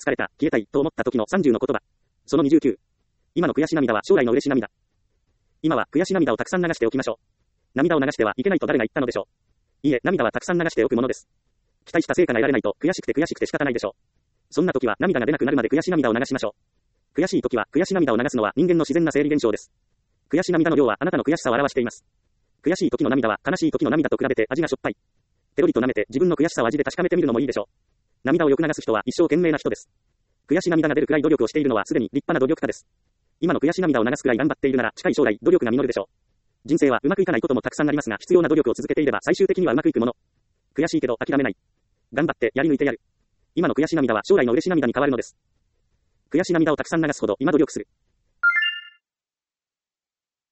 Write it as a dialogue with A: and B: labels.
A: 疲れた、消えたい、と思った時の30の言葉。その29。今の悔し涙は将来の嬉し涙。今は悔し涙をたくさん流しておきましょう。涙を流してはいけないと誰が言ったのでしょう。いいえ、涙はたくさん流しておくものです。期待した成果が得られないと悔しくて仕方ないでしょう。そんな時は涙が出なくなるまで悔し涙を流しましょう。悔しい時は悔し涙を流すのは人間の自然な生理現象です。悔し涙の量はあなたの悔しさを表しています。悔しい時の涙は悲しい時の涙と比べて味がしょっぱい。ペロリと舐めて自分の悔しさを味で確かめてみるのもいいでしょう。涙をよく流す人は一生懸命な人です。悔し涙が出るくらい努力をしているのはすでに立派な努力家です。今の悔し涙を流すくらい頑張っているなら近い将来努力が実るでしょう。人生はうまくいかないこともたくさんありますが必要な努力を続けていれば最終的にはうまくいくもの。悔しいけど諦めない。頑張ってやり抜いてやる。今の悔し涙は将来の嬉し涙に変わるのです。悔し涙をたくさん流すほど今努力する。